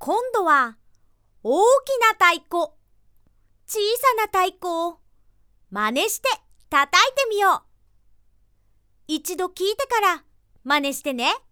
今度は大きな太鼓、小さな太鼓を真似して叩いてみよう。一度聞いてから真似してね。